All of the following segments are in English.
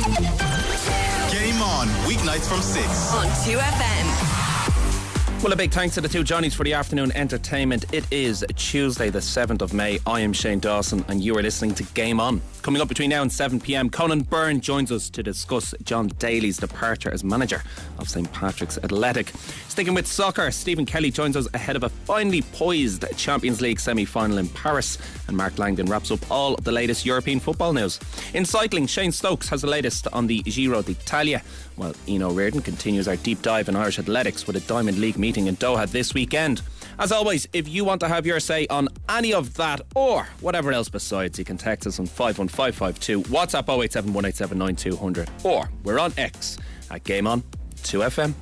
Game On, weeknights from 6 on 2FM. Well, a big thanks to the two Johnnies for the afternoon entertainment. It is Tuesday the 7th of May. I am Shane Dawson and you are listening to Game On. Coming up between now and 7pm, Conan Byrne joins us to discuss John Daly's departure as manager of St Patrick's Athletic. Sticking with soccer, Stephen Kelly joins us ahead of a finely poised Champions League semi-final in Paris, and Mark Langdon wraps up all of the latest European football news. In cycling, Shane Stokes has the latest on the Giro d'Italia, while Ian O'Riordan continues our deep dive in Irish athletics with a Diamond League meeting in Doha this weekend. As always, if you want to have your say on any of that or whatever else besides, you can text us on 51552, WhatsApp 087 187 9200, or we're on X at Game On 2FM.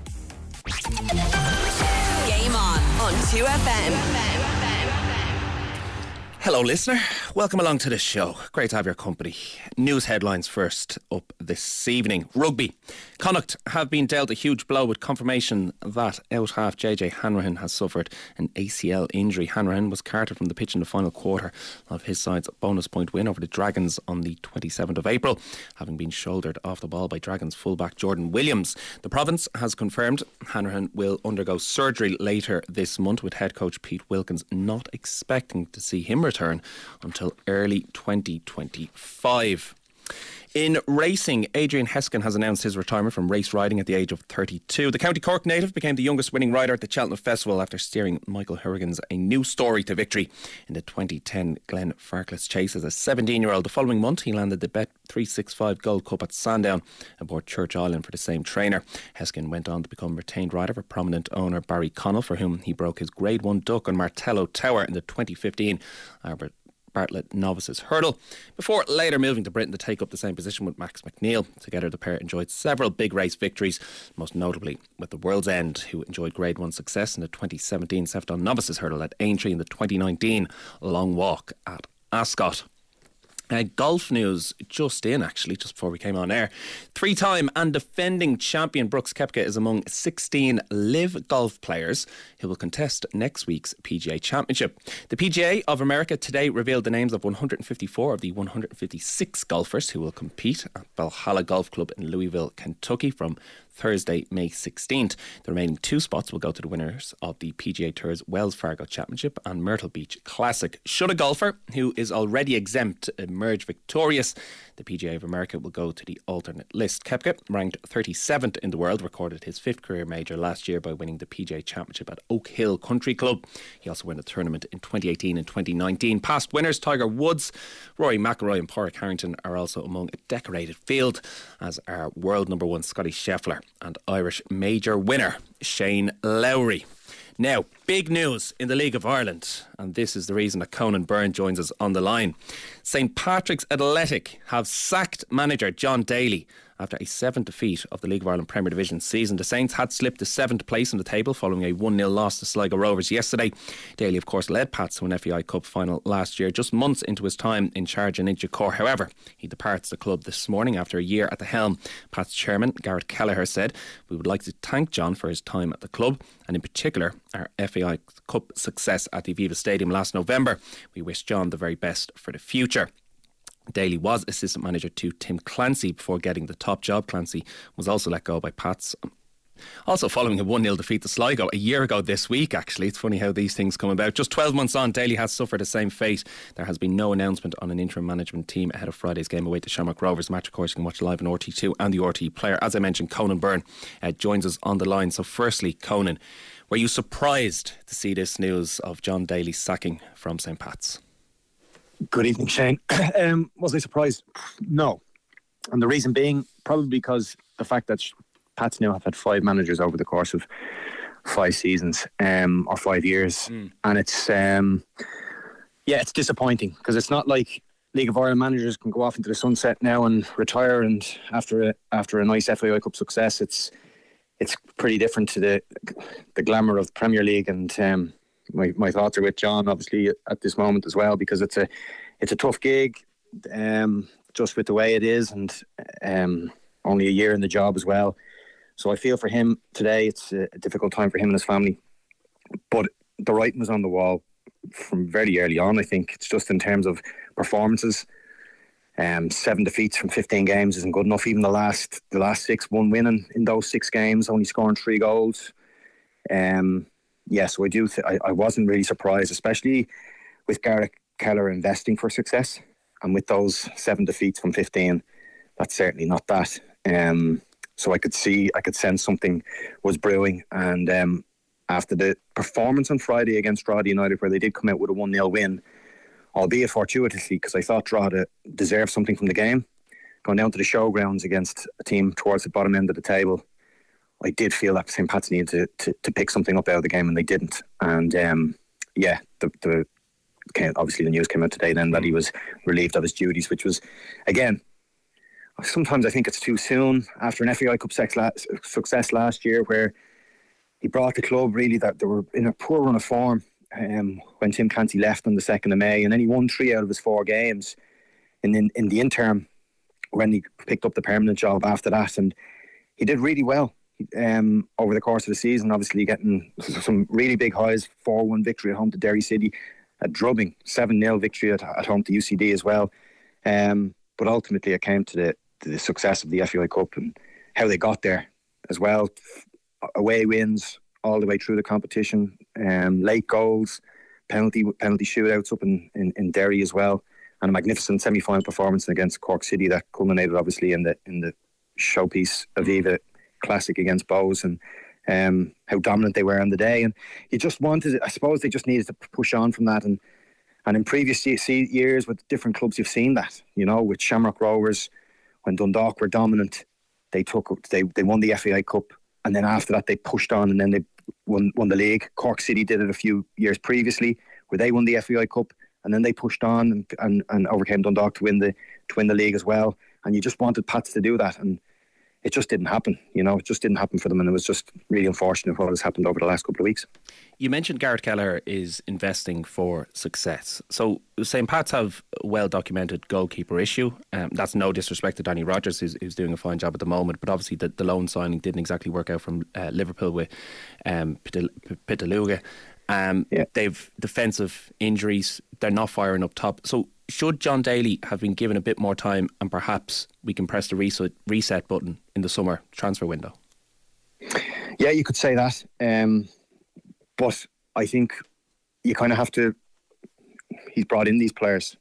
Game on 2FM. Hello listener, welcome along to the show. Great to have your company. News headlines first up this evening. Rugby. Connacht have been dealt a huge blow with confirmation that out half JJ Hanrahan has suffered an ACL injury. Hanrahan was carted from the pitch in the final quarter of his side's bonus point win over the Dragons on the 27th of April, having been shouldered off the ball by Dragons fullback Jordan Williams. The province has confirmed Hanrahan will undergo surgery later this month, with head coach Pete Wilkins not expecting to see him return until early 2025. In racing, Adrian Heskin has announced his retirement from race riding at the age of 32. The County Cork native became the youngest winning rider at the Cheltenham Festival after steering Michael Hurrigan's A New Story to victory in the 2010 Glen Farclas Chase as a 17-year-old. The following month, he landed the Bet365 Gold Cup at Sandown aboard Church Island for the same trainer. Heskin went on to become retained rider for prominent owner Barry Connell, for whom he broke his Grade 1 duck on Martello Tower in the 2015 Albert Bartlett Novices Hurdle, before later moving to Britain to take up the same position with Max McNeil. Together the pair enjoyed several big race victories, most notably with the World's End, who enjoyed Grade 1 success in the 2017 Sefton Novices Hurdle at Aintree, in the 2019 Long Walk at Ascot. Golf news just in, actually, just before we came on air. Three-time and defending champion Brooks Koepka is among 16 live golf players who will contest next week's PGA Championship. The PGA of America today revealed the names of 154 of the 156 golfers who will compete at Valhalla Golf Club in Louisville, Kentucky from Thursday, May 16th. The remaining two spots will go to the winners of the PGA Tour's Wells Fargo Championship and Myrtle Beach Classic. Should a golfer who is already exempt emerge victorious, the PGA of America will go to the alternate list. Koepka, ranked 37th in the world, recorded his 5th career major last year by winning the PGA Championship at Oak Hill Country Club. He also won the tournament in 2018 and 2019. Past winners Tiger Woods, Rory McIlroy and Padraig Harrington are also among a decorated field, as are world number one Scotty Scheffler and Irish major winner Shane Lowry. Now, big news in the League of Ireland, and this is the reason that Conan Byrne joins us on the line. St Patrick's Athletic have sacked manager John Daly after a 7th defeat of the League of Ireland Premier Division season. The Saints had slipped to 7th place on the table following a 1-0 loss to Sligo Rovers yesterday. Daly, of course, led Pats to an FAI Cup final last year, just months into his time in charge in Inchicore. However, he departs the club this morning after a year at the helm. Pats chairman Garrett Kelleher said, "We would like to thank John for his time at the club, and in particular our FAI Cup success at the Aviva Stadium last November. We wish John the very best for the future." Daly was assistant manager to Tim Clancy before getting the top job. Clancy was also let go by Pats, also following a 1-0 defeat to Sligo a year ago this week, actually. It's funny how these things come about. Just 12 months on, Daly has suffered the same fate. There has been no announcement on an interim management team ahead of Friday's game away to Shamrock Rovers. The match, of course, you can watch live on RT2 and the RT Player. As I mentioned, Conan Byrne joins us on the line. So firstly, Conan, were you surprised to see this news of John Daly's sacking from St Pat's? Good evening, Shane. Was I surprised? No. And the reason being, probably because the fact that Pats now have had 5 managers over the course of 5 seasons, or 5 years. And it's, it's disappointing, because it's not like League of Ireland managers can go off into the sunset now and retire, and after a nice FAI Cup success, it's pretty different to the glamour of the Premier League. And my thoughts are with John, obviously, at this moment as well, because it's a tough gig, just with the way it is, and only a year in the job as well. So I feel for him today, it's a difficult time for him and his family. But the writing was on the wall from very early on, I think. It's just in terms of performances. 7 defeats from 15 games isn't good enough. Even the last 6, one winning in those 6 games, only scoring 3 goals. So I wasn't really surprised, especially with Gareth Keller investing for success, and with those 7 defeats from 15, that's certainly not that. So I could sense something was brewing, and after the performance on Friday against Drogheda United, where they did come out with a 1-0 win, albeit fortuitously, because I thought Drogheda deserved something from the game, going down to the showgrounds against a team towards the bottom end of the table, I did feel that St. Pat's needed to pick something up out of the game, and they didn't. And obviously the news came out today then that he was relieved of his duties, which was, again, sometimes I think it's too soon after an FAI Cup success last year, where he brought the club really that they were in a poor run of form when Tim Clancy left on the 2nd of May, and then he won 3 out of his 4 games in the interim when he picked up the permanent job after that, and he did really well over the course of the season, obviously getting some really big highs. 4-1 victory at home to Derry City, a drubbing 7-0 victory at home to UCD as well, but ultimately it came to the success of the FAI Cup and how they got there as well. Away wins all the way through the competition, late goals, penalty shootouts up in Derry as well, and a magnificent semi-final performance against Cork City that culminated obviously in the showpiece Aviva Classic against Bows, and how dominant they were on the day. And you just wanted, I suppose they just needed to push on from that, and in previous years with different clubs you've seen that, with Shamrock Rovers, when Dundalk were dominant, they won the FAI Cup, and then after that they pushed on, and then they won the league. Cork City did it a few years previously, where they won the FAI Cup, and then they pushed on and overcame Dundalk to win the league as well. And you just wanted Pats to do that, and it just didn't happen. It just didn't happen for them, and it was just really unfortunate what has happened over the last couple of weeks. You mentioned Gareth Keller is investing for success. So St. Pat's have a well-documented goalkeeper issue. That's no disrespect to Danny Rogers, who's doing a fine job at the moment, but obviously the loan signing didn't exactly work out from Liverpool with Pitaluga. They've defensive injuries. They're not firing up top. So should John Daly have been given a bit more time, and perhaps we can press the reset button in the summer transfer window? Yeah, you could say that. But I think you kind of have to... He's brought in these players,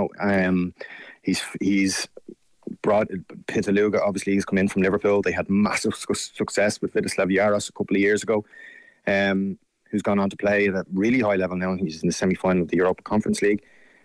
He's brought Pitaluga, obviously he's come in from Liverpool. They had massive success with Vidislav Jaros a couple of years ago, who's gone on to play at a really high level now. He's in the semi-final of the Europa Conference League.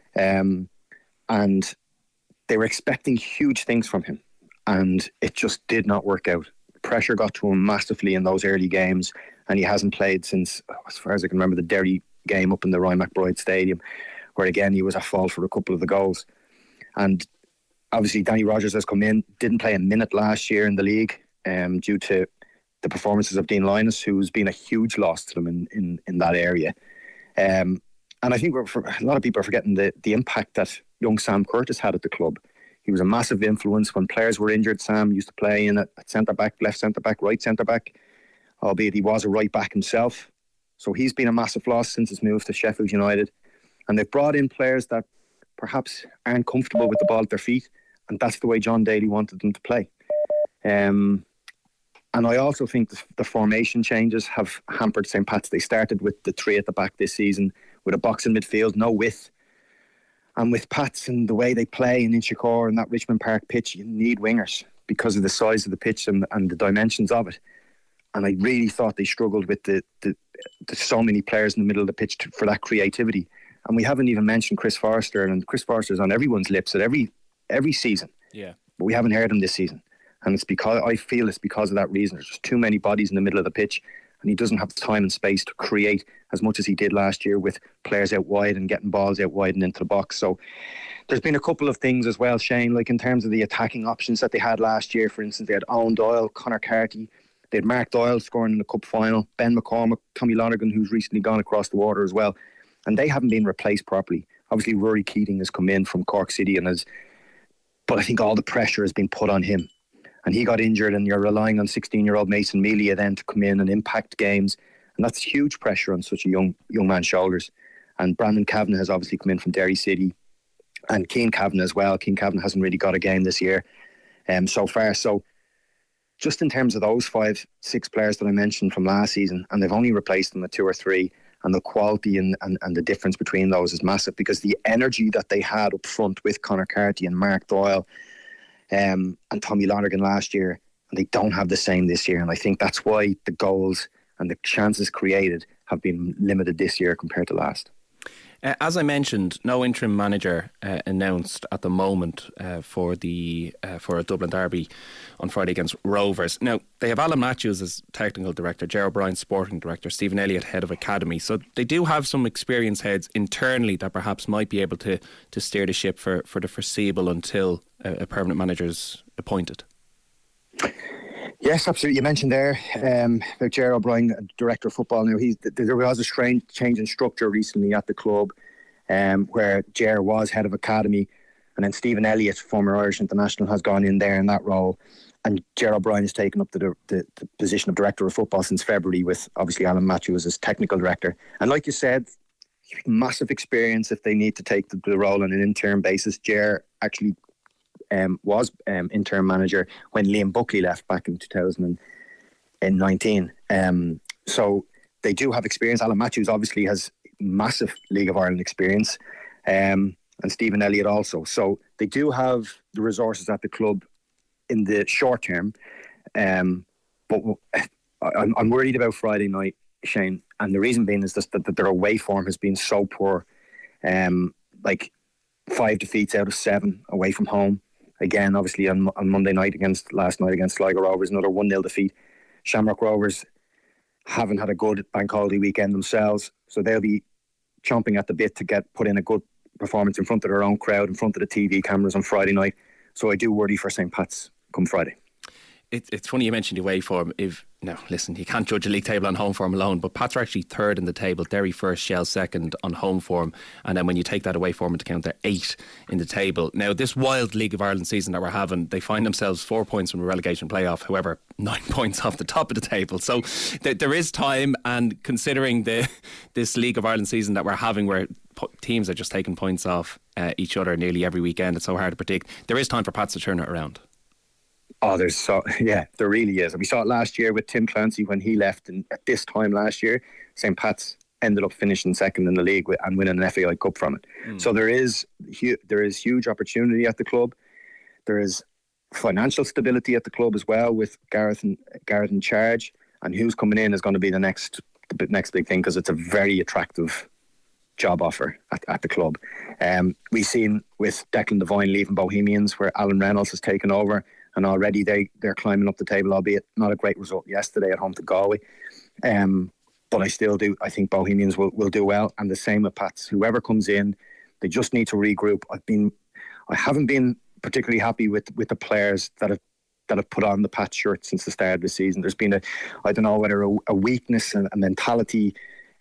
And they were expecting huge things from him, and it just did not work out. Pressure got to him massively in those early games, and he hasn't played since, as far as I can remember, the Derry game up in the Ryan McBride Stadium, where again he was at fault for a couple of the goals. And obviously Danny Rogers has come in, didn't play a minute last year in the league due to the performances of Dean Linus, who's been a huge loss to them in that area. And I think a lot of people are forgetting the impact that young Sam Curtis had at the club. He was a massive influence when players were injured. Sam used to play in at centre-back, left centre-back, right centre-back, albeit he was a right-back himself. So he's been a massive loss since his move to Sheffield United. And they've brought in players that perhaps aren't comfortable with the ball at their feet, and that's the way John Daly wanted them to play. And I also think the formation changes have hampered St. Pat's. They started with the 3 at the back this season, with a box in midfield, no width. And with Pats and the way they play in Inchicore and that Richmond Park pitch, you need wingers because of the size of the pitch and the dimensions of it. And I really thought they struggled with the so many players in the middle of the pitch for that creativity. And we haven't even mentioned Chris Forrester, and Chris Forrester's on everyone's lips at every season. Yeah. But we haven't heard him this season. And I feel it's because of that reason. There's just too many bodies in the middle of the pitch, and he doesn't have the time and space to create as much as he did last year with players out wide and getting balls out wide and into the box. So there's been a couple of things as well, Shane, like in terms of the attacking options that they had last year. For instance, they had Owen Doyle, Conor Carty, they had Mark Doyle scoring in the cup final, Ben McCormick, Tommy Lonergan, who's recently gone across the water as well, and they haven't been replaced properly. Obviously Rory Keating has come in from Cork City, but I think all the pressure has been put on him. And he got injured, and you're relying on 16-year-old Mason Melia then to come in and impact games. And that's huge pressure on such a young man's shoulders. And Brandon Kavanagh has obviously come in from Derry City. and Keane Kavanagh as well. Keane Kavanagh hasn't really got a game this year so far. So just in terms of those 5-6 players that I mentioned from last season, and they've only replaced them with 2 or 3, and the quality and the difference between those is massive, because the energy that they had up front with Conor Carty and Mark Doyle and Tommy Lonergan last year, and they don't have the same this year. And I think that's why the goals and the chances created have been limited this year compared to last. As I mentioned, no interim manager announced at the moment for a Dublin derby on Friday against Rovers. Now, they have Alan Matthews as technical director, Ger O'Brien sporting director, Stephen Elliott head of academy. So they do have some experienced heads internally that perhaps might be able to steer the ship for the foreseeable until a permanent manager is appointed. Yes, absolutely. You mentioned there about Ger O'Brien, director of football. Now, there was a strange change in structure recently at the club, where Ger was head of academy, and then Stephen Elliott, former Irish international, has gone in there in that role, and Ger O'Brien has taken up the position of director of football since February, with obviously Alan Matthews as technical director. And like you said, massive experience if they need to take the role on an interim basis. Ger actually was interim manager when Liam Buckley left back in 2019. So they do have experience. Alan Matthews obviously has massive League of Ireland experience, and Stephen Elliott also. So they do have the resources at the club in the short term. But I'm worried about Friday night, Shane, and the reason being is just that their away form has been so poor. Like 5 defeats out of 7 away from home. Again, obviously on Monday night last night against Sligo Rovers, another 1-0 defeat. Shamrock Rovers haven't had a good bank holiday weekend themselves, so they'll be chomping at the bit to put in a good performance in front of their own crowd, in front of the TV cameras on Friday night. So I do worry for St. Pat's come Friday. It's funny you mentioned the away form. Now, listen, you can't judge a league table on home form alone, but Pats are actually 3rd in the table, Derry 1st, Shell 2nd on home form, and then when you take that away form into account, they're 8 in the table. Now, this wild League of Ireland season that we're having, they find themselves 4 points from a relegation playoff, however, 9 points off the top of the table. So there is time, and considering this League of Ireland season that we're having, where teams are just taking points off each other nearly every weekend, it's so hard to predict, there is time for Pats to turn it around. Oh, there really is. We saw it last year with Tim Clancy when he left, and at this time last year, St. Pat's ended up finishing 2nd in the league and winning an FAI Cup from it. So there is huge opportunity at the club. There is financial stability at the club as well, with Gareth in charge, and who's coming in is going to be the next big thing, because it's a very attractive job offer at the club. We've seen with Declan Devine leaving Bohemians, where Alan Reynolds has taken over, and already they're climbing up the table, albeit not a great result yesterday at home to Galway. But I think Bohemians will do well, and the same with Pats. Whoever comes in, they just need to regroup. I haven't been particularly happy with the players that have put on the Pats shirt since the start of the season. There's been I don't know whether a weakness and a mentality,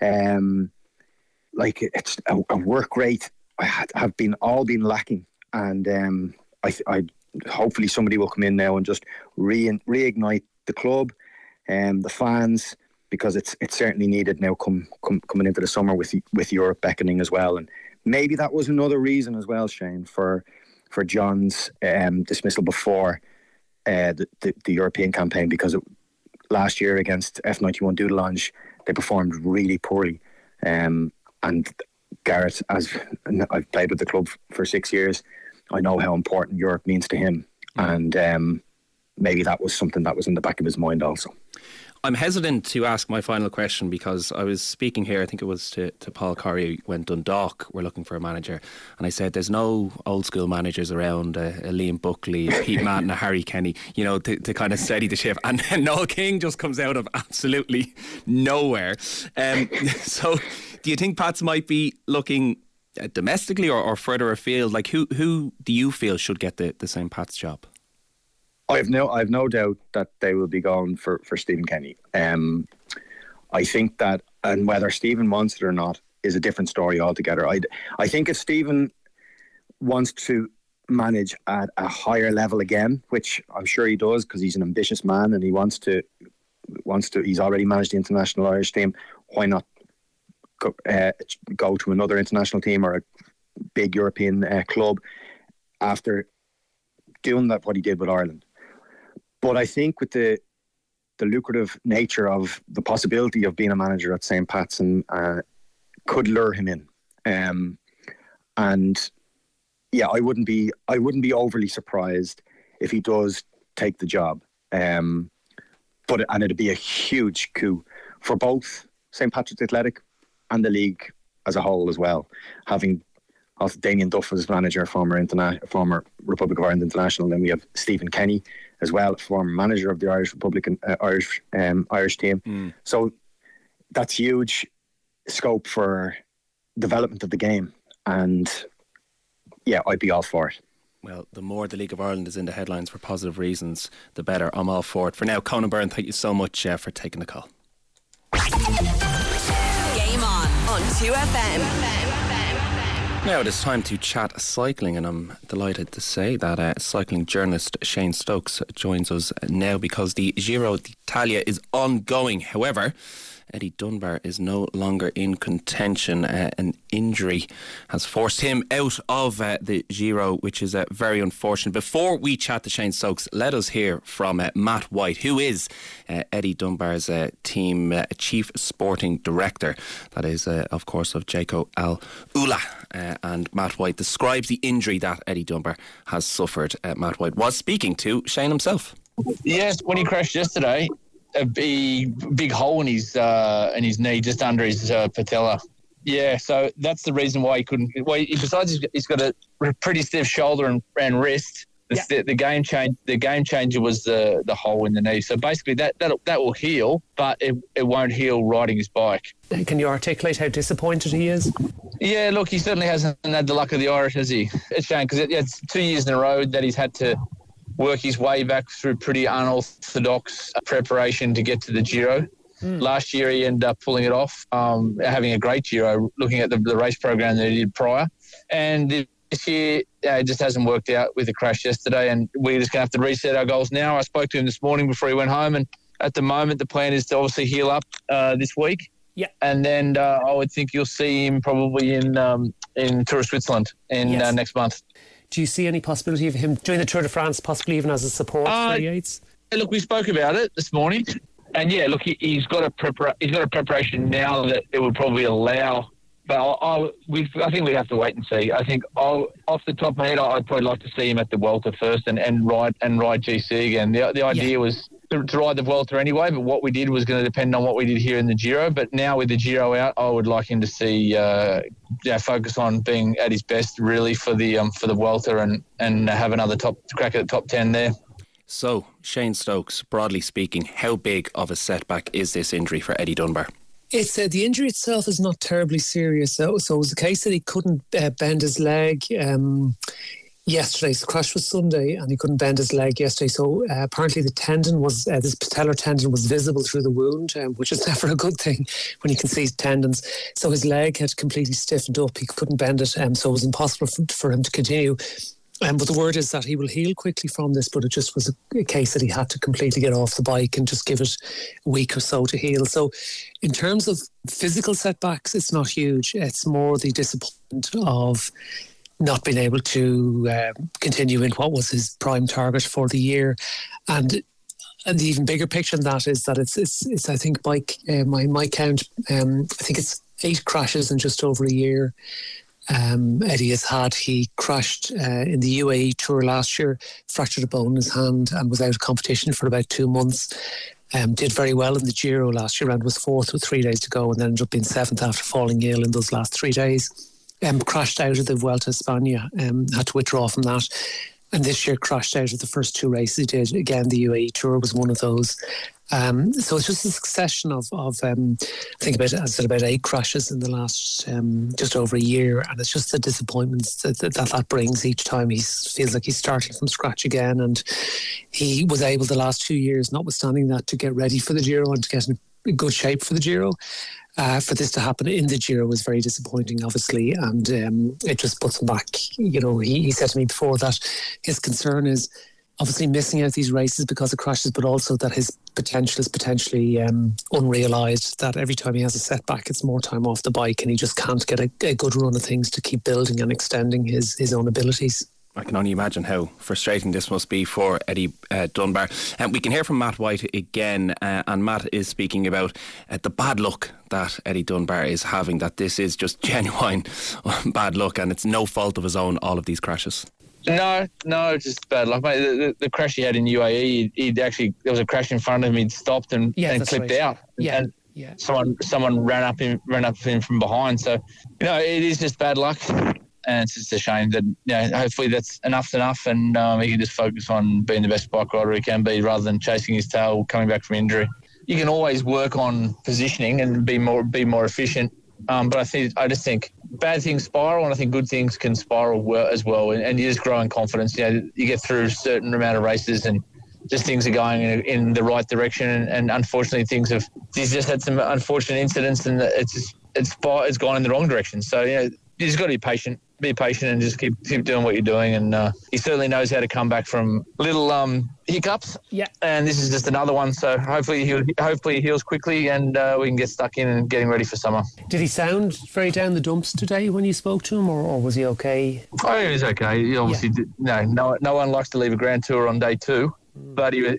like it's a work rate have been lacking, and I hopefully somebody will come in now and just reignite the club and the fans, because it's certainly needed now coming into the summer with Europe beckoning as well. And maybe that was another reason as well, Shane, for John's dismissal before the European campaign, because last year against F91 Dudelange they performed really poorly, and Gareth, as I've played with the club for 6 years, I know how important Europe means to him, and maybe that was something that was in the back of his mind also. I'm hesitant to ask my final question, because I was speaking here, I think it was to Paul Corrie when Dundalk were looking for a manager, and I said there's no old school managers around, a Liam Buckley, a Pete Manton, a Harry Kenny, to kind of steady the ship, and then Noel King just comes out of absolutely nowhere. So do you think Pats might be looking domestically or further afield? Like who do you feel should get the St. Pat's job? I have no doubt that they will be going for Stephen Kenny. I think that, and whether Stephen wants it or not is a different story altogether. I think if Stephen wants to manage at a higher level again, which I'm sure he does because he's an ambitious man and he wants to. He's already managed the international Irish team. Why not go to another international team or big European club after doing that, what he did with Ireland. But I think with the lucrative nature of the possibility of being a manager at St. Pat's and could lure him in. And yeah, I wouldn't be overly surprised if he does take the job. And it'd be a huge coup for both St. Patrick's Athletic and the league as a whole as well. Having Damien Duff as manager, former Republic of Ireland international, then we have Stephen Kenny as well, former manager of the Irish team. So that's huge scope for development of the game, and yeah, I'd be all for it. Well, the more the League of Ireland is in the headlines for positive reasons, the better. I'm all for it. For now, Conan Byrne, thank you so much for taking the call. Game on 2FM. Now it is time to chat cycling, and I'm delighted to say that cycling journalist Shane Stokes joins us now because the Giro d'Italia is ongoing. However, Eddie Dunbar is no longer in contention. An injury has forced him out of the Giro, which is very unfortunate. Before we chat to Shane Stokes, let us hear from Matt White, who is Eddie Dunbar's team chief sporting director. That is, of course, of Jaco Al-Ula. And Matt White describes the injury that Eddie Dunbar has suffered. Matt White was speaking to Shane himself. Yes, when he crashed yesterday, a big hole in his knee, just under his patella. Yeah, so that's the reason why he couldn't. Well, besides he's got a pretty stiff shoulder and wrist. The game changer was the hole in the knee. So basically that will heal, but it won't heal riding his bike. Can you articulate how disappointed he is? Yeah, look, he certainly hasn't had the luck of the Irish, has he? It's a shame because it's 2 years in a row that he's had to work his way back through pretty unorthodox preparation to get to the Giro. Last year he ended up pulling it off, having a great Giro, looking at the race program that he did prior. And this year it just hasn't worked out with the crash yesterday, and we're just going to have to reset our goals now. I spoke to him this morning before he went home, and at the moment the plan is to obviously heal up this week. Yeah, and then I would think you'll see him probably in Tour of Switzerland next month. Do you see any possibility of him doing the Tour de France, possibly even as a support for Yates? Look, we spoke about it this morning, and yeah, look, he's got a preparation now that it would probably allow. But I think we have to wait and see. I think off the top of my head, I'd probably like to see him at the Vuelta first and ride GC again. The idea was to ride the Vuelta anyway, but what we did was going to depend on what we did here in the Giro. But now with the Giro out, I would like him to see focus on being at his best really for the Vuelta and have another crack at the top 10 there. So, Shane Stokes, broadly speaking, how big of a setback is this injury for Eddie Dunbar? It's the injury itself is not terribly serious. So it was the case that he couldn't bend his leg yesterday. So the crash was Sunday and he couldn't bend his leg yesterday. So apparently the tendon was, this patellar tendon was visible through the wound, which is never a good thing when you can see tendons. So his leg had completely stiffened up. He couldn't bend it. So it was impossible for him to continue. But the word is that he will heal quickly from this, but it just was a case that he had to completely get off the bike and just give it a week or so to heal. So in terms of physical setbacks, it's not huge. It's more the disappointment of not being able to continue in what was his prime target for the year. And the even bigger picture than that is that it's I think, Mike, my count, I think it's 8 crashes in just over a year. Eddie has had. He crashed in the UAE Tour last year, fractured a bone in his hand and was out of competition for about 2 months. Did very well in the Giro last year and was 4th with 3 days to go, and then ended up being 7th after falling ill in those last 3 days. Crashed out of the Vuelta a España, had to withdraw from that. And this year crashed out of the first 2 races he did. Again, the UAE Tour was one of those. So it's just a succession of I think about 8 crashes in the last just over a year, and it's just the disappointments that brings each time. He feels like he's starting from scratch again, and he was able the last 2 years, notwithstanding that, to get ready for the Giro and to get in good shape for the Giro. For this to happen in the Giro was very disappointing, obviously, and it just puts him back. You know, he said to me before that his concern is, obviously missing out these races because of crashes, but also that his potential is potentially unrealised, that every time he has a setback, it's more time off the bike and he just can't get a good run of things to keep building and extending his own abilities. I can only imagine how frustrating this must be for Eddie Dunbar. And we can hear from Matt White again, and Matt is speaking about the bad luck that Eddie Dunbar is having, that this is just genuine bad luck and it's no fault of his own, all of these crashes. No, just bad luck, mate. The crash he had in UAE, there was a crash in front of him. He'd stopped and clipped out. Yeah. And someone ran up him from behind. So, it is just bad luck, and it's just a shame that hopefully that's enough, and he can just focus on being the best bike rider he can be, rather than chasing his tail coming back from injury. You can always work on positioning and be more efficient. But I just think bad things spiral, and I think good things can spiral as well. And you just grow in confidence. You get through a certain amount of races, and just things are going in the right direction. And unfortunately, he's just had some unfortunate incidents, and it's gone in the wrong direction. So you just got to be patient. Be patient and just keep doing what you're doing. And he certainly knows how to come back from little hiccups. Yeah. And this is just another one. So hopefully he heals quickly, and we can get stuck in and getting ready for summer. Did he sound very down the dumps today when you spoke to him, or was he okay? Oh, he was okay. He obviously no one likes to leave a Grand Tour on day 2, but he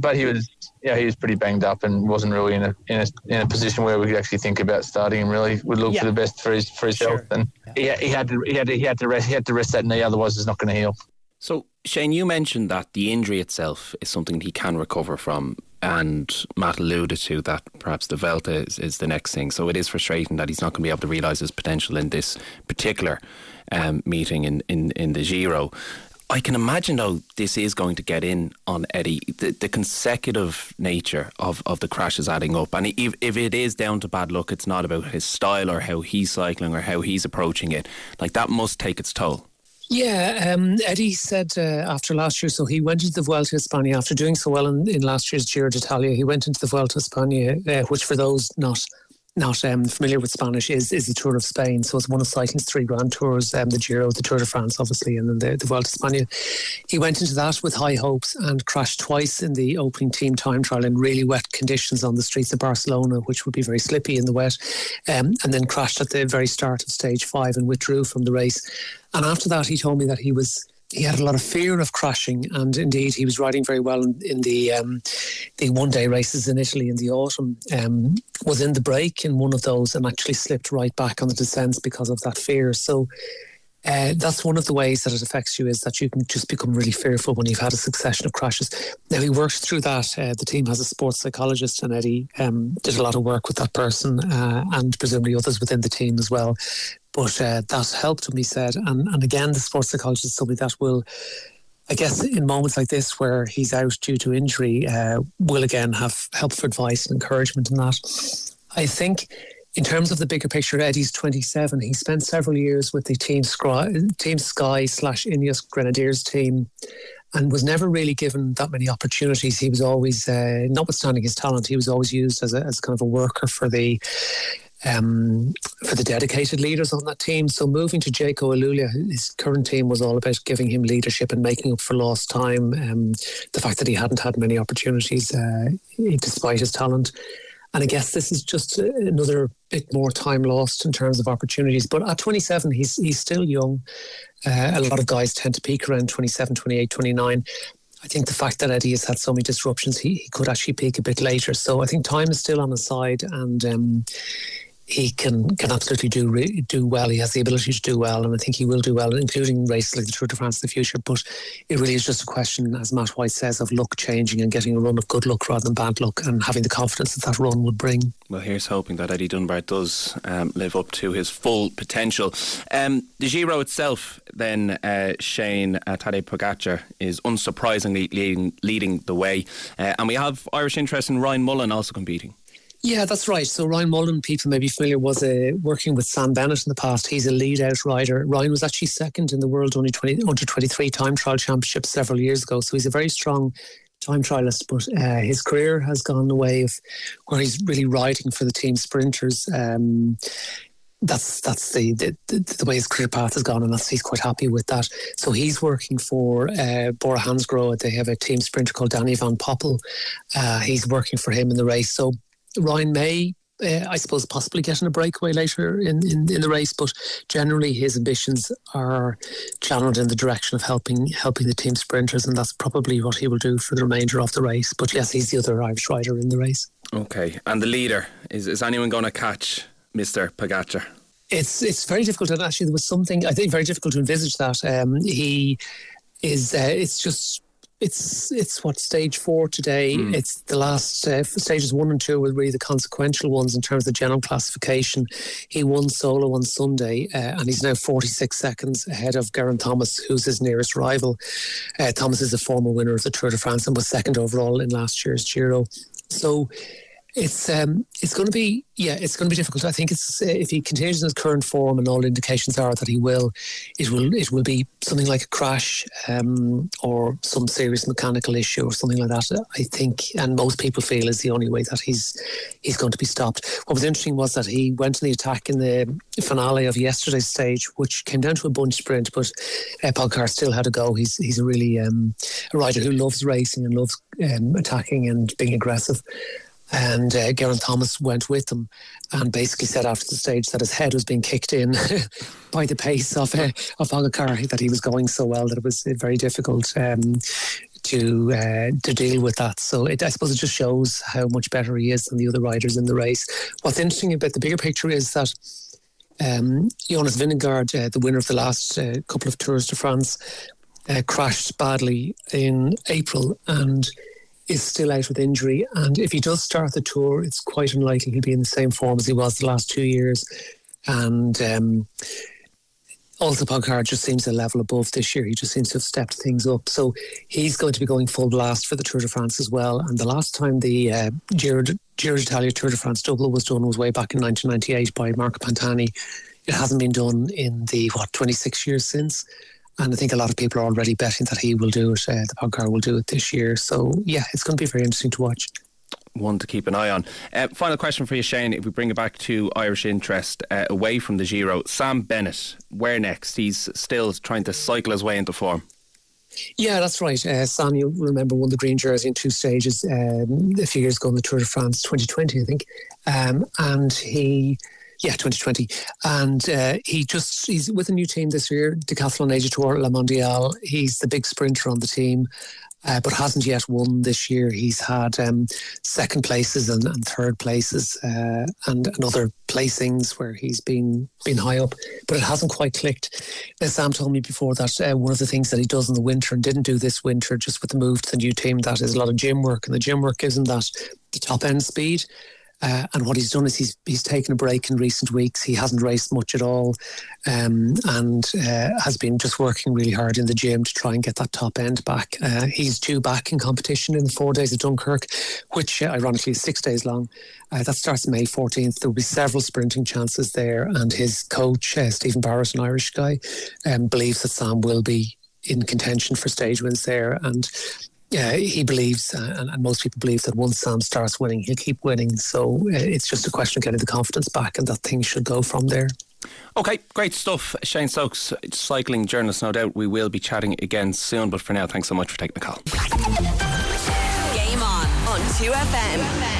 was pretty banged up and wasn't really in a position where we could actually think about starting him. Really, would look for the best for his health, and he had to rest that knee, otherwise it's not going to heal. So Shane, you mentioned that the injury itself is something he can recover from, and Matt alluded to that perhaps the Vuelta is the next thing. So it is frustrating that he's not going to be able to realise his potential in this particular meeting in the Giro. I can imagine, though, this is going to get in on Eddie. The consecutive nature of the crashes adding up. And if it is down to bad luck, it's not about his style or how he's cycling or how he's approaching it. Like, that must take its toll. Yeah, Eddie said after last year, so he went into the Vuelta a España after doing so well in last year's Giro d'Italia. He went into the Vuelta a España, which for those not familiar with Spanish is the Tour of Spain. So it's one of cycling's 3 Grand Tours, the Giro, the Tour de France obviously, and then the Vuelta a España. He went into that with high hopes and crashed twice in the opening team time trial in really wet conditions on the streets of Barcelona, which would be very slippy in the wet, and then crashed at the very start of stage 5 and withdrew from the race. And after that, he told me that he had a lot of fear of crashing, and indeed he was riding very well in the one-day races in Italy in the autumn. Was in the break in one of those and actually slipped right back on the descents because of that fear. So that's one of the ways that it affects you, is that you can just become really fearful when you've had a succession of crashes. Now, he worked through that. The team has a sports psychologist, and Eddie did a lot of work with that person and presumably others within the team as well. But that helped him, he said. And again, the sports psychologist is somebody that will, I guess, in moments like this where he's out due to injury, will again have helpful advice and encouragement in that. I think in terms of the bigger picture, Eddie's 27. He spent several years with the Team Sky/Ineos Grenadiers team and was never really given that many opportunities. He was always, notwithstanding his talent, he was always used as kind of a worker for the dedicated leaders on that team. So moving to Jayco Alulia, his current team, was all about giving him leadership and making up for lost time. The fact that he hadn't had many opportunities despite his talent. And I guess this is just another bit more time lost in terms of opportunities. But at 27, he's still young. A lot of guys tend to peak around 27, 28, 29. I think the fact that Eddie has had so many disruptions, he could actually peak a bit later. So I think time is still on his side, and he can absolutely do well. He has the ability to do well, and I think he will do well, including races like the Tour de France in the future. But it really is just a question, as Matt White says, of luck changing and getting a run of good luck rather than bad luck, and having the confidence that run would bring. Well, here's hoping that Eddie Dunbar does live up to his full potential. The Giro itself, then, Shane, Tadej Pogacar is unsurprisingly leading the way. And we have Irish interest in Ryan Mullen also competing. Yeah, that's right. So Ryan Mullen, people may be familiar, was working with Sam Bennett in the past. He's a lead-out rider. Ryan was actually second in the World Under-23 Time Trial Championship several years ago. So he's a very strong time trialist. But his career has gone the way of where he's really riding for the team sprinters. that's the way his career path has gone, and he's quite happy with that. So he's working for Bora Hansgrohe. They have a team sprinter called Danny van Poppel. He's working for him in the race. So Ryan may, I suppose, possibly getting a breakaway later in the race, but generally his ambitions are channeled in the direction of helping the team sprinters, and that's probably what he will do for the remainder of the race. But yes, he's the other Irish rider in the race. Okay, and the leader, is anyone going to catch Mr. Pogacar? It's very difficult, and actually there was something, I think, very difficult to envisage that. He is, it's what, stage 4 today. It's the last stages 1 and 2 were really the consequential ones in terms of the general classification. He won solo on Sunday, and he's now 46 seconds ahead of Geraint Thomas, who's his nearest rival. Thomas is a former winner of the Tour de France and was second overall in last year's Giro. So it's going to be difficult. I think it's if he continues in his current form, and all indications are that he will, it will be something like a crash or some serious mechanical issue or something like that. I think, and most people feel, is the only way that he's going to be stopped. What was interesting was that he went in the attack in the finale of yesterday's stage, which came down to a bunch sprint, but Pogacar still had to go. He's a really a rider who loves racing and loves attacking and being aggressive. And Geraint Thomas went with them and basically said after the stage that his head was being kicked in by the pace of Pogacar, that he was going so well that it was very difficult to deal with that. So I suppose it just shows how much better he is than the other riders in the race. What's interesting about the bigger picture is that Jonas Vingegaard, the winner of the last couple of Tours de France, crashed badly in April and is still out with injury, and if he does start the Tour, it's quite unlikely he'll be in the same form as he was the last 2 years. And also Pogacar just seems a level above this year. He just seems to have stepped things up, so he's going to be going full blast for the Tour de France as well. And the last time the Giro d'Italia Tour de France double was done was way back in 1998 by Marco Pantani. It hasn't been done in the 26 years since. And I think a lot of people are already betting that he will do it, the Pogacar will do it this year. So, yeah, it's going to be very interesting to watch. One to keep an eye on. Final question for you, Shane. If we bring it back to Irish interest away from the Giro, Sam Bennett, where next? He's still trying to cycle his way into form. Yeah, that's right. Sam, you remember, won the green jersey in 2 stages a few years ago in the Tour de France 2020, I think. And he... Yeah, 2020. And he's with a new team this year, Decathlon AG2R La Mondiale. He's the big sprinter on the team, but hasn't yet won this year. He's had second places and third places and other placings where he's been high up, but it hasn't quite clicked. Sam told me before that one of the things that he does in the winter and didn't do this winter, just with the move to the new team, that is a lot of gym work, and the gym work gives him that the top end speed. And what he's done is he's taken a break in recent weeks. He hasn't raced much at all, and has been just working really hard in the gym to try and get that top end back. He's due back in competition in the 4 days of Dunkirk, which ironically is 6 days long. That starts May 14th. There will be several sprinting chances there, and his coach, Stephen Barrett, an Irish guy, believes that Sam will be in contention for stage wins there. And he believes, and most people believe, that once Sam starts winning, he'll keep winning. So it's just a question of getting the confidence back, and that things should go from there. OK, great stuff. Shane Stokes, cycling journalist, no doubt. We will be chatting again soon, but for now, thanks so much for taking the call. Game on 2FM.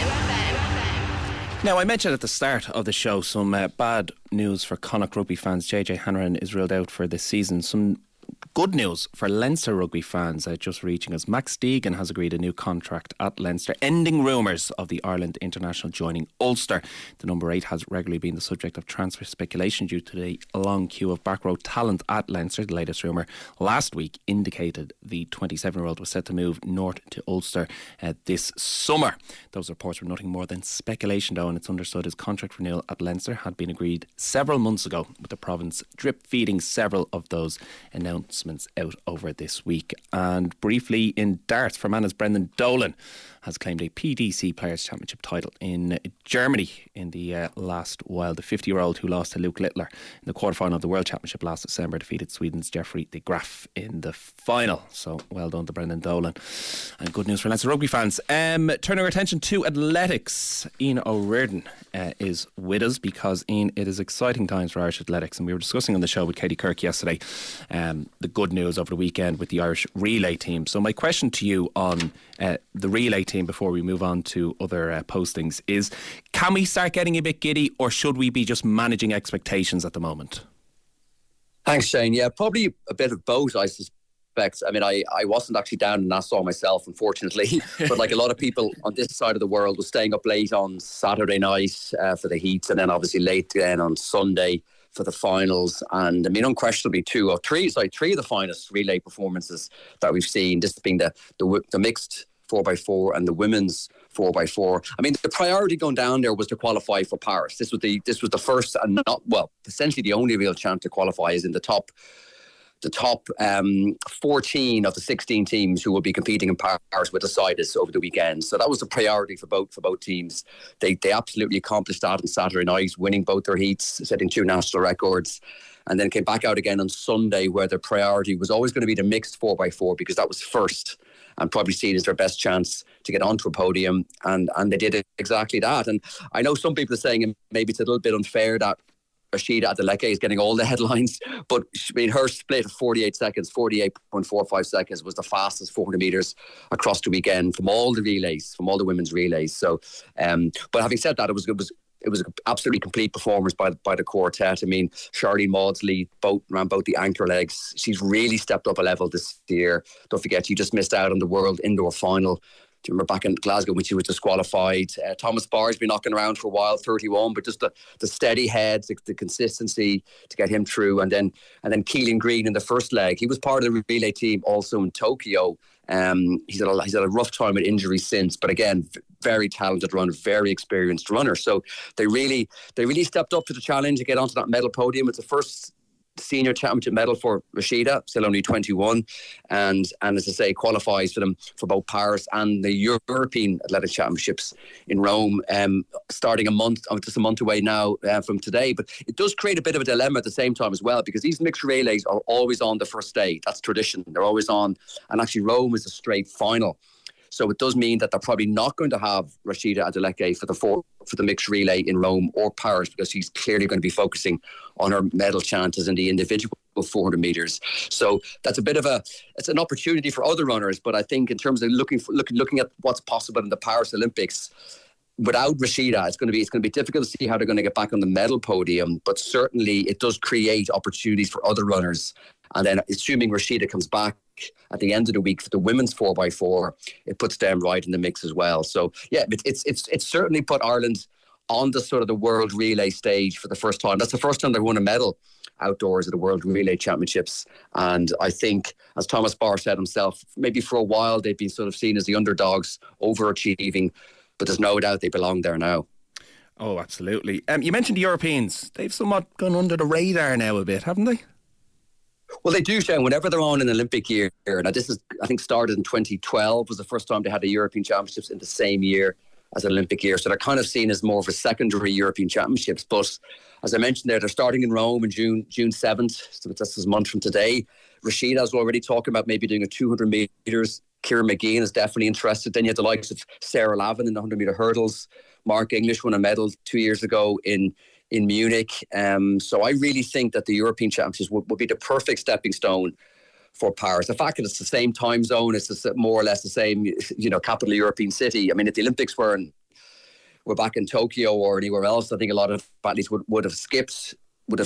Now, I mentioned at the start of the show some bad news for Connacht rugby fans. JJ Hanrahan is ruled out for this season. Some good news for Leinster rugby fans just reaching us. Max Deegan has agreed a new contract at Leinster, ending rumours of the Ireland international joining Ulster. The number 8 has regularly been the subject of transfer speculation due to the long queue of back row talent at Leinster. The latest rumour last week indicated the 27-year-old was set to move north to Ulster this summer. Those reports were nothing more than speculation, though, and it's understood his contract renewal at Leinster had been agreed several months ago, with the province drip feeding several of those announced announcements out over this week. And briefly in darts, Fermanagh's Brendan Dolan has claimed a PDC Players' Championship title in Germany in the last while. The 50-year-old who lost to Luke Littler in the quarterfinal of the World Championship last December defeated Sweden's Jeffrey de Graaf in the final. So well done to Brendan Dolan. And good news for Leinster rugby fans. Turning our attention to athletics, Ian O'Riordan is with us because, Ian, it is exciting times for Irish athletics, and we were discussing on the show with Katie Kirk yesterday the good news over the weekend with the Irish relay team. So my question to you on the relay team before we move on to other postings is, can we start getting a bit giddy, or should we be just managing expectations at the moment? Thanks, Shane. Yeah, probably a bit of both, I suspect. I mean, I wasn't actually down in Nassau myself, unfortunately, but like a lot of people on this side of the world was staying up late on Saturday night for the heats, and then obviously late then on Sunday for the finals. And I mean, unquestionably three of the finest relay performances that we've seen, this being the mixed 4x4 and the women's 4x4. I mean, the priority going down there was to qualify for Paris. This was the first and essentially the only real chance to qualify is in the top 14 of the 16 teams who will be competing in Paris with deciders over the weekend. So that was the priority for both teams. They absolutely accomplished that on Saturday night, winning both their heats, setting 2 national records, and then came back out again on Sunday, where their priority was always going to be the mixed 4x4 because that was first and probably seen as their best chance to get onto a podium, and they did exactly that. And I know some people are saying maybe it's a little bit unfair that Rashida Adeleke is getting all the headlines, but I mean, her split of 48.45 seconds was the fastest 400 metres across the weekend from all the women's relays. So, but having said that, it was an absolutely complete performance by the quartet. I mean, Charlene Maudsley ran both the anchor legs. She's really stepped up a level this year. Don't forget, she just missed out on the World Indoor Final. Do you remember back in Glasgow when she was disqualified? Thomas Barr's been knocking around for a while, 31, but just the steady head, the consistency to get him through. And then Keelan Green in the first leg. He was part of the relay team also in Tokyo. He's had a rough time with injuries since, but again, very talented runner, very experienced runner. So they really stepped up to the challenge to get onto that medal podium. It's the first senior championship medal for Rashida, still only 21, and as I say, qualifies for them for both Paris and the European Athletic Championships in Rome, starting just a month away now from today. But it does create a bit of a dilemma at the same time as well, because these mixed relays are always on the first day. That's tradition. They're always on, and actually Rome is a straight final. So it does mean that they're probably not going to have Rashida Adeleke for the mixed relay in Rome or Paris, because she's clearly going to be focusing on her medal chances in the individual 400 metres. So that's it's an opportunity for other runners. But I think in terms of looking at what's possible in the Paris Olympics, without Rashida, it's going to be difficult to see how they're going to get back on the medal podium. But certainly it does create opportunities for other runners. And then assuming Rashida comes back at the end of the week for the women's 4x4, it puts them right in the mix as well. So yeah, it's certainly put Ireland on the sort of the world relay stage for the first time. That's the first time they've won a medal outdoors at the World Relay Championships. And I think, as Thomas Barr said himself, maybe for a while they've been sort of seen as the underdogs, overachieving, but there's no doubt they belong there now. Oh, absolutely. You mentioned the Europeans. They've somewhat gone under the radar now a bit, haven't they? Well, they do, Shane. Whenever they're on an Olympic year, now this is, I think, started in 2012, was the first time they had the European Championships in the same year as an Olympic year. So they're kind of seen as more of a secondary European Championships. But as I mentioned there, they're starting in Rome in June 7th. So that's a month from today. Rashida is already talking about maybe doing a 200 metres. Kieran McGeehan is definitely interested. Then you have the likes of Sarah Lavin in the 100 metre hurdles. Mark English won a medal 2 years ago in Munich. So I really think that the European Championships would be the perfect stepping stone for Paris. The fact that it's the same time zone, it's more or less the same, capital European city. I mean, if the Olympics were back in Tokyo or anywhere else, I think a lot of athletes would have skipped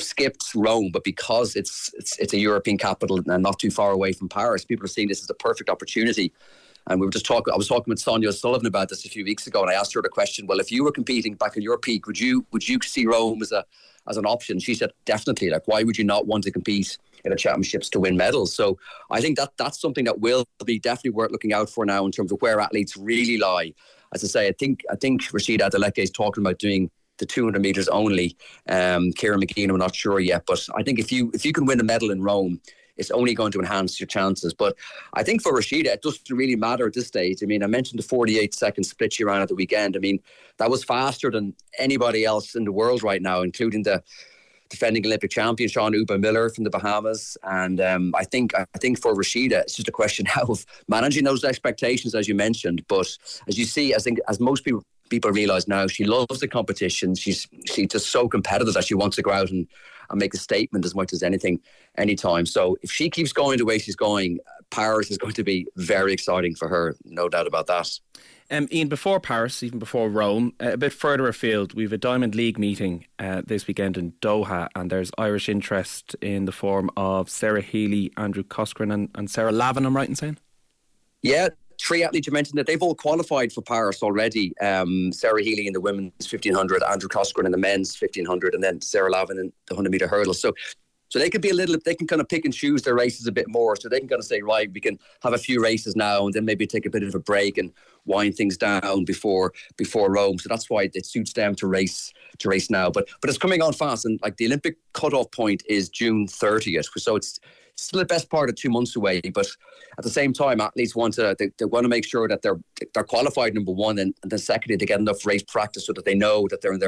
Rome. But because it's a European capital and not too far away from Paris, people are seeing this as a perfect opportunity. And I was talking with Sonia Sullivan about this a few weeks ago, and I asked her the question, well, if you were competing back in your peak, would you see Rome as an option? She said, definitely. Like, why would you not want to compete in the championships to win medals? So I think that's something that will be definitely worth looking out for now in terms of where athletes really lie. As I say, I think Rashida Adeleke is talking about doing the 200 metres only. Kieran McGeehan, I'm not sure yet, but I think if you can win a medal in Rome, it's only going to enhance your chances. But I think for Rashida, it doesn't really matter at this stage. I mean, I mentioned the 48-second split she ran at the weekend. I mean, that was faster than anybody else in the world right now, including the defending Olympic champion Sean Uba Miller from the Bahamas. And I think for Rashida, it's just a question now of managing those expectations, as you mentioned. But as you see, I think as most people realise now, she loves the competition. She's just so competitive that she wants to go out and make a statement as much as anytime. So if she keeps going the way she's going, Paris is going to be very exciting for her, no doubt about that. Ian, before Paris, even before Rome, a bit further afield, we have a Diamond League meeting this weekend in Doha, and there's Irish interest in the form of Sarah Healy, Andrew Coscoran and Sarah Lavin, I'm right in saying? Yeah, 3 athletes you mentioned that they've all qualified for Paris already. Sarah Healy in the women's 1500, Andrew Coscoran in the men's 1500, and then Sarah Lavin in the 100 metre hurdle. So they could be they can kind of pick and choose their races a bit more. So they can kind of say, right, we can have a few races now and then maybe take a bit of a break and wind things down before Rome. So that's why it suits them to race now. But it's coming on fast, and like the Olympic cutoff point is June 30th. So it's still the best part of 2 months away. But at the same time, athletes want to make sure that they're qualified, number one, and then secondly, they get enough race practice so that they know that they're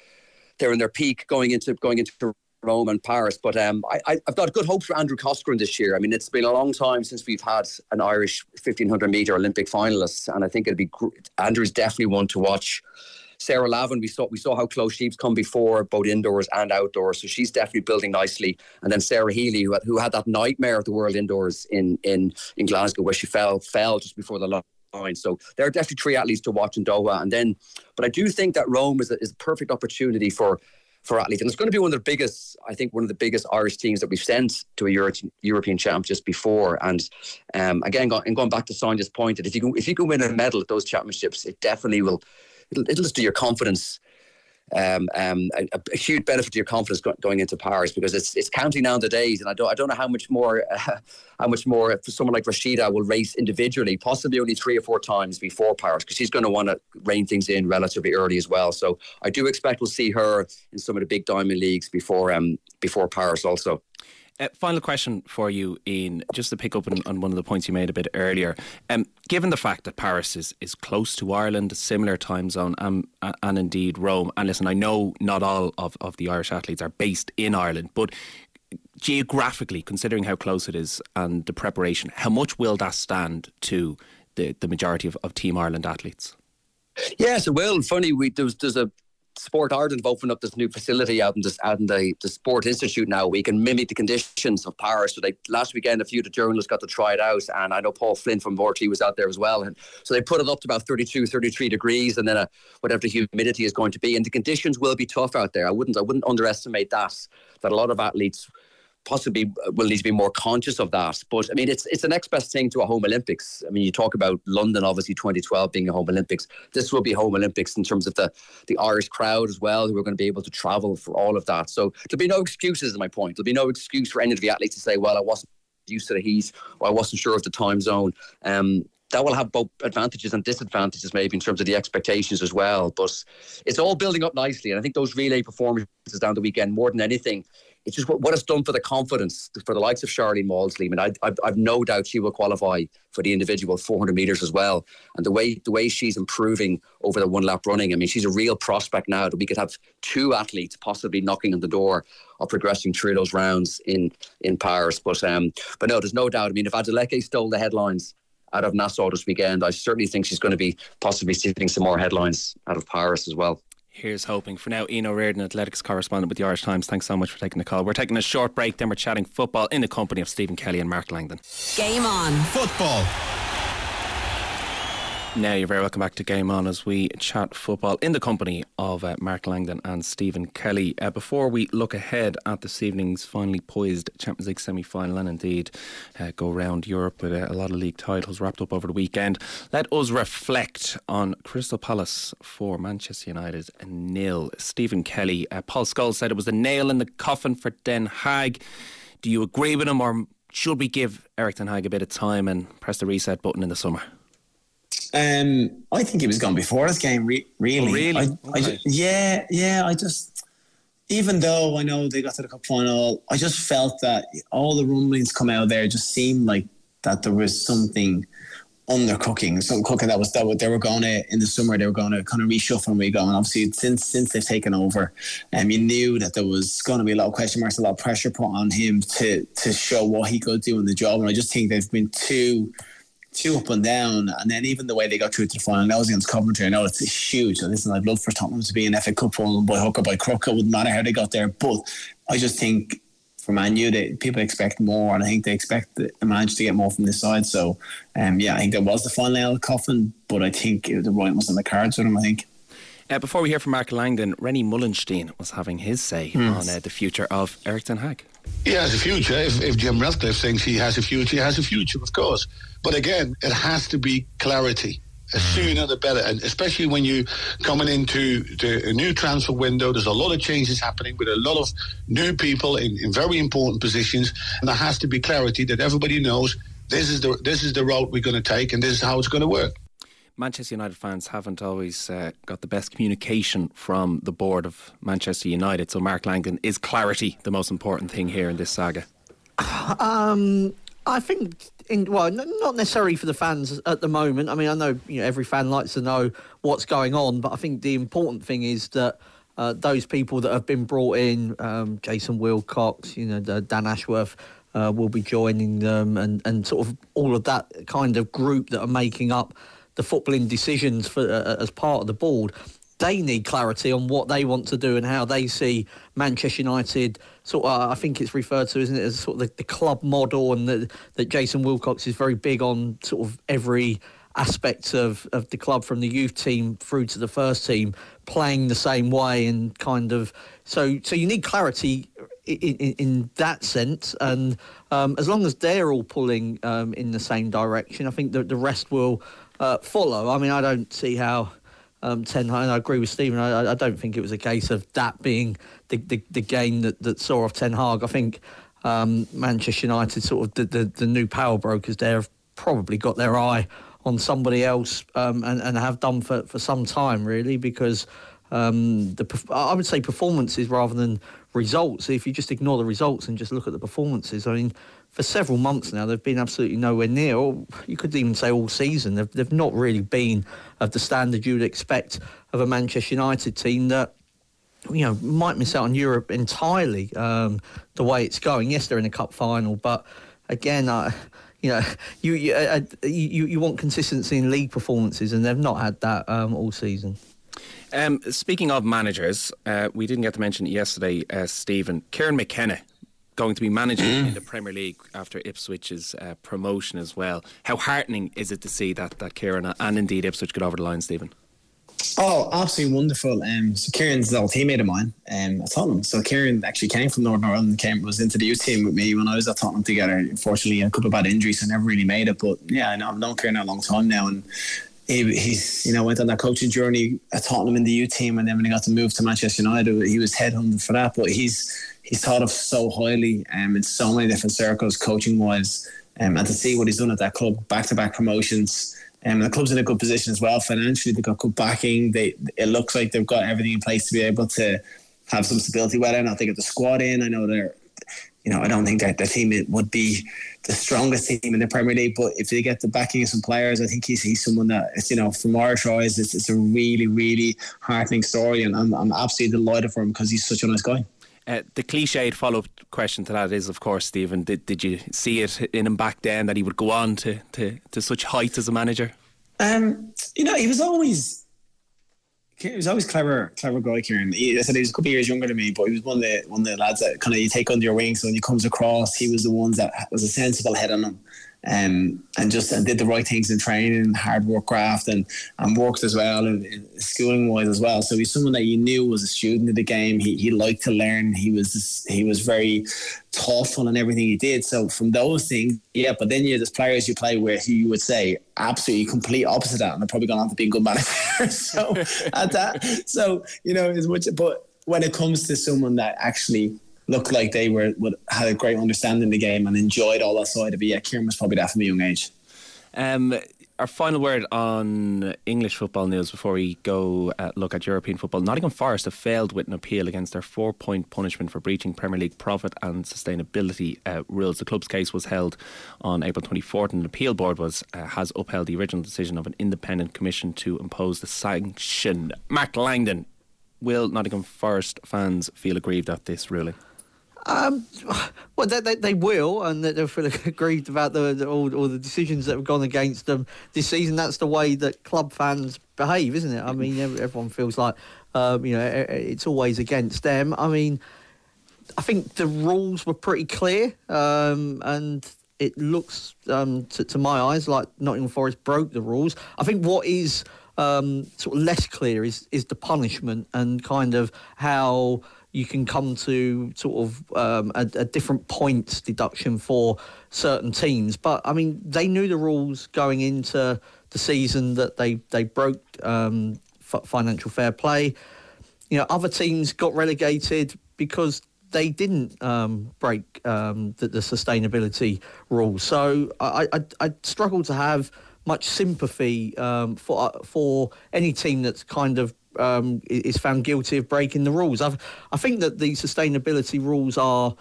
in their peak going into Rome and Paris. But I've got good hopes for Andrew Coscoran this year. I mean, it's been a long time since we've had an Irish 1500 metre Olympic finalist, and I think Andrew's definitely one to watch. Sarah Lavin, we saw how close she's come before, both indoors and outdoors, so she's definitely building nicely. And then Sarah Healy, who had that nightmare of the World Indoors in Glasgow, where she fell just before the line. So there are definitely 3 athletes to watch in Doha. But I do think that Rome is a perfect opportunity for athletes, and it's going to be one of the biggest Irish teams that we've sent to a European champ just before. And again, going back to Sonia's point, that if you can win a medal at those championships, it definitely will. It'll just do your confidence a huge benefit to your confidence going into Paris, because it's counting down the days, and I don't know how much more for someone like Rashida will race individually, possibly only 3 or 4 times before Paris, because she's going to want to rein things in relatively early as well. So I do expect we'll see her in some of the big diamond leagues before Paris also. Final question for you, Ian, just to pick up on one of the points you made a bit earlier. Given the fact that Paris is close to Ireland, a similar time zone, and indeed Rome, and listen, I know not all of the Irish athletes are based in Ireland, but geographically, considering how close it is and the preparation, how much will that stand to the majority of Team Ireland athletes? Yes, it will. Funny, there's a Sport Ireland have opened up this new facility out in the Sport Institute now. We can mimic the conditions of Paris. So last weekend, a few of the journalists got to try it out, and I know Paul Flynn from RT was out there as well. And so they put it up to about 32, 33 degrees, and then whatever the humidity is going to be. And the conditions will be tough out there. I wouldn't underestimate that a lot of athletes possibly will need to be more conscious of that. But I mean, it's the next best thing to a home Olympics. I mean, you talk about London, obviously 2012 being a home Olympics. This will be home Olympics in terms of the Irish crowd as well, who are going to be able to travel for all of that. So there'll be no excuses, is my point. There'll be no excuse for any of the athletes to say, well, I wasn't used to the heat, or I wasn't sure of the time zone. That will have both advantages and disadvantages maybe in terms of the expectations as well. But it's all building up nicely. And I think those relay performances down the weekend, more than anything, it's just what it's done for the confidence for the likes of Charlene Maudsley. I mean, I've no doubt she will qualify for the individual 400 metres as well. And the way she's improving over the one lap running, I mean, she's a real prospect now that we could have 2 athletes possibly knocking on the door of progressing through those rounds in Paris. But no, there's no doubt. I mean, if Adeleke stole the headlines out of Nassau this weekend, I certainly think she's going to be possibly stealing some more headlines out of Paris as well. Here's hoping. For now, Ian O'Riordan, athletics correspondent with the Irish Times, thanks so much for taking the call. We're taking a short break, then we're chatting football in the company of Stephen Kelly and Mark Langdon. Game on. Football. Now you're very welcome back to Game On as we chat football in the company of Mark Langdon and Stephen Kelly. Before we look ahead at this evening's finally poised Champions League semi-final, and indeed go around Europe with a lot of league titles wrapped up over the weekend, let us reflect on Crystal Palace 4, Manchester United 0. Stephen Kelly, Paul Scholes said it was a nail in the coffin for Den Haag. Do you agree with him, or should we give Eric Den Haag a bit of time and press the reset button in the summer? I think he was gone before this game, really. Oh, really? even though I know they got to the cup final, I just felt that all the rumblings come out there just seemed like that there was something undercooking, some cooking that they were going to, in the summer, they were going to kind of reshuffle and re-go. And obviously, since they've taken over, you knew that there was going to be a lot of question marks, a lot of pressure put on him to show what he could do in the job. And I just think they've been too up and down. And then even the way they got through to the final, that was against Coventry. I know it's huge. So listen, I'd love for Tottenham to be an FA Cup final by hook or by crook. It wouldn't matter how they got there. But I just think for Man U, people expect more, and I think they expect the manager to get more from this side. So, I think there was the final nail in the coffin, but I think the right was on the cards with him, I think. Before we hear from Mark Langdon, Rennie Mullenstein was having his say on the future of Erik ten Hag. He has a future. If Jim Ratcliffe thinks he has a future, he has a future, of course. But again, it has to be clarity. The sooner the better, and especially when you coming into a new transfer window, there's a lot of changes happening with a lot of new people in very important positions, and there has to be clarity that everybody knows this is the route we're going to take, and this is how it's going to work. Manchester United fans haven't always got the best communication from the board of Manchester United, so Mark Langdon, is clarity the most important thing here in this saga? I think, not necessarily for the fans at the moment. I mean, I know every fan likes to know what's going on, but I think the important thing is that those people that have been brought in, Jason Wilcox, Dan Ashworth, will be joining them, and sort of all of that kind of group that are making up the footballing decisions for as part of the board. They need clarity on what they want to do and how they see Manchester United. Sort of, I think it's referred to, isn't it, as sort of the club model, and that Jason Wilcox is very big on sort of every aspect of the club, from the youth team through to the first team, playing the same way, and kind of so you need clarity in that sense, and as long as they're all pulling in the same direction, I think that the rest will follow. I mean, I don't see how Ten Hag, and I agree with Stephen, I don't think it was a case of that being the game that saw off Ten Hag. I think Manchester United, sort of the new power brokers there, have probably got their eye on somebody else, and have done for some time, really, because I would say performances rather than results. If you just ignore the results and just look at the performances, I mean, for several months now, they've been absolutely nowhere near, or you could even say all season, they've not really been of the standard you would expect of a Manchester United team that, might miss out on Europe entirely, the way it's going. Yes, they're in a cup final, but again, you want consistency in league performances, and they've not had that all season. Speaking of managers, we didn't get to mention it yesterday, Stephen. Kieran McKenna going to be managing in the Premier League after Ipswich's promotion as well. How heartening is it to see that Kieran and indeed Ipswich get over the line, Stephen? Oh, absolutely wonderful. So Kieran's an old teammate of mine at Tottenham. So Kieran actually came from Northern Ireland, was into the youth team with me when I was at Tottenham together. Unfortunately, a couple of bad injuries, so I never really made it. But yeah, I've known Kieran a long time now, and he's went on that coaching journey at Tottenham in the youth team, and then when he got to move to Manchester United, he was headhunted for that. But he's thought of so highly in so many different circles, coaching wise, and to see what he's done at that club, back-to-back promotions. The club's in a good position as well financially. They've got good backing. It looks like they've got everything in place to be able to have some stability. Whether or not they get the squad in, I know they're. I don't think that the team would be the strongest team in the Premier League, but if they get the backing of some players, I think he's someone that, from Irish eyes, it's a really, really heartening story, and I'm absolutely delighted for him because he's such a nice guy. The cliched follow-up question to that is, of course, Stephen, did you see it in him back then that he would go on to such heights as a manager? He was always clever guy, Kieran. I said he was a couple of years younger than me, but he was one of the lads that kind of you take under your wing. So when he comes across, he was the ones that was a sensible head on him, and did the right things in training, hard work, graft, and worked as well in schooling wise as well. So he's someone that you knew was a student of the game. He liked to learn. He was very thoughtful in everything he did. So from those things, yeah. But then there's players you play with who you would say absolutely complete opposite that, and they're probably gone on to be good managers. So at that, as much. But when it comes to someone that actually looked like they had a great understanding of the game and enjoyed all that side of it, yeah, Kieran was probably that from a young age. Our final word on English football news before we go look at European football. Nottingham Forest have failed with an appeal against their 4-point punishment for breaching Premier League profit and sustainability rules. The club's case was held on April 24th, and the appeal board has upheld the original decision of an independent commission to impose the sanction. Mark Langdon, will Nottingham Forest fans feel aggrieved at this ruling? Well, they will, and they'll feel aggrieved about all the decisions that have gone against them this season. That's the way that club fans behave, isn't it? I mean, everyone feels like it's always against them. I mean, I think the rules were pretty clear, and it looks to my eyes like Nottingham Forest broke the rules. I think what is sort of less clear is the punishment and kind of how you can come to sort of a different points deduction for certain teams. But, I mean, they knew the rules going into the season that they broke financial fair play. You know, other teams got relegated because they didn't break the sustainability rules. So I struggle to have much sympathy for any team that's kind of is found guilty of breaking the rules. I think that the sustainability rules are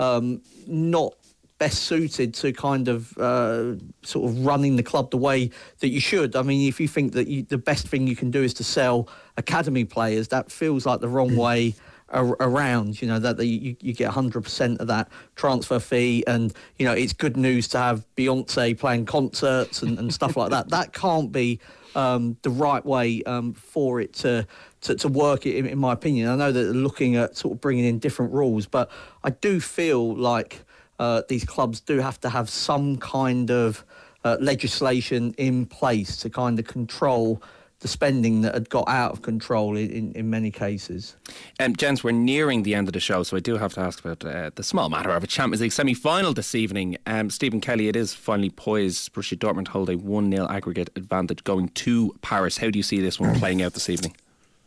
not best suited to kind of sort of running the club the way that you should. I mean, if you think that the best thing you can do is to sell academy players, that feels like the wrong way around. You know, that you get 100% of that transfer fee, and you know it's good news to have Beyonce playing concerts and stuff like that. That can't be the right way for it to work, in my opinion. I know that they're looking at sort of bringing in different rules, but I do feel like these clubs do have to have some kind of legislation in place to kind of control the spending that had got out of control in many cases. Gents, we're nearing the end of the show, so I do have to ask about the small matter of a Champions League semi-final this evening. Stephen Kelly, it is finally poised. Borussia Dortmund hold a 1-0 aggregate advantage going to Paris. How do you see this one playing out this evening?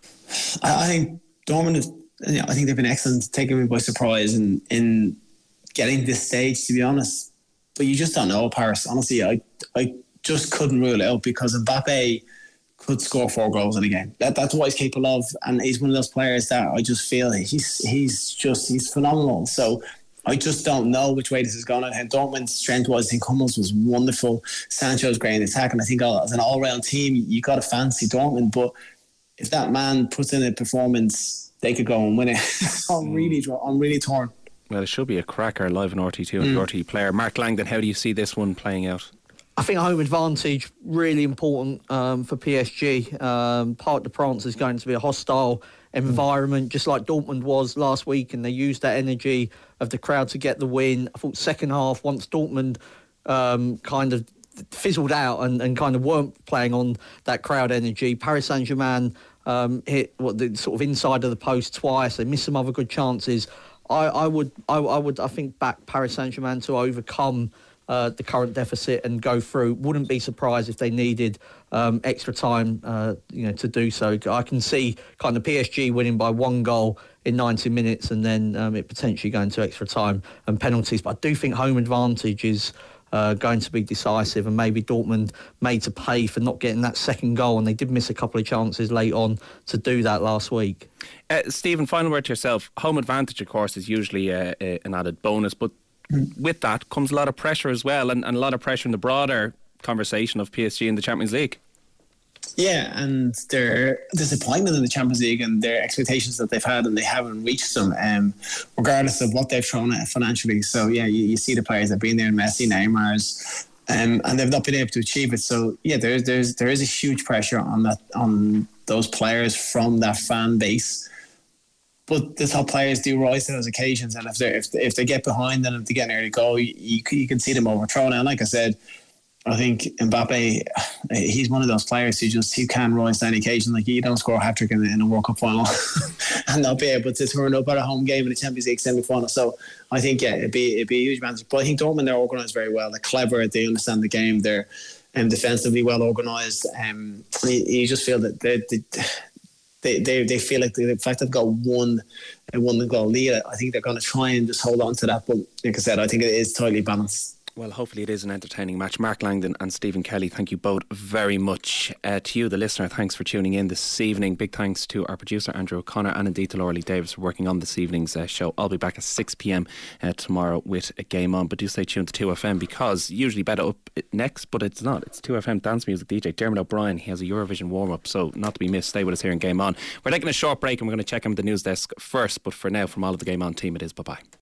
I think Dortmund, I think they've been excellent, taking me by surprise in getting this stage, to be honest. But you just don't know Paris. Honestly, I just couldn't rule it out because Mbappe could score 4 goals in a game. That's what he's capable of, and he's one of those players that I just feel he's phenomenal. So I just don't know which way this is going. And Dortmund's strength-wise, I think Hummels was wonderful. Sancho's great in attack, and I think as an all-round team, you got to fancy Dortmund. But if that man puts in a performance, they could go and win it. I'm really torn. Well, it should be a cracker live in RT2 and RT Player. Mark Langdon, how do you see this one playing out? I think home advantage really important for PSG. Parc des Princes is going to be a hostile environment, just like Dortmund was last week, and they used that energy of the crowd to get the win. I thought second half, once Dortmund kind of fizzled out and kind of weren't playing on that crowd energy, Paris Saint-Germain hit the sort of inside of the post twice. They missed some other good chances. I would think back Paris Saint-Germain to overcome the current deficit and go through. Wouldn't be surprised if they needed extra time, to do so. I can see kind of PSG winning by 1 goal in 90 minutes and then it potentially going to extra time and penalties. But I do think home advantage is going to be decisive, and maybe Dortmund made to pay for not getting that second goal, and they did miss a couple of chances late on to do that last week. Stephen, final word to yourself. Home advantage, of course, is usually an added bonus, but with that comes a lot of pressure as well, and a lot of pressure in the broader conversation of PSG in the Champions League. Yeah, and their disappointment in the Champions League and their expectations that they've had, and they haven't reached them, regardless of what they've thrown at financially. So yeah, you see the players that have been there, Messi, Neymar's, and they've not been able to achieve it. So yeah, there is a huge pressure on those players from that fan base. But the top players do rise to those occasions, and if they get behind and if they get an early goal, you can see them overthrown. And like I said, I think Mbappe, he's one of those players who can rise to any occasion. Like, you don't score a hat-trick in a World Cup final and not be able to turn up at a home game in the Champions League semi-final. So I think, yeah, it'd be a huge advantage. But I think Dortmund, they're organised very well. They're clever. They understand the game. They're defensively well organised. You just feel that they feel like the fact they've got one goal lead, I think they're going to try and just hold on to that. But like I said, I think it is tightly balanced. Well, hopefully it is an entertaining match. Mark Langdon and Stephen Kelly, thank you both very much. To you, the listener, thanks for tuning in this evening. Big thanks to our producer, Andrew O'Connor, and indeed to Laura Lee Davis for working on this evening's show. I'll be back at 6 p.m. Tomorrow with a Game On, but do stay tuned to 2FM because usually better up next, but it's not. It's 2FM dance music DJ Dermot O'Brien. He has a Eurovision warm-up, so not to be missed. Stay with us here in Game On. We're taking a short break and we're going to check in with the news desk first, but for now, from all of the Game On team, it is bye-bye.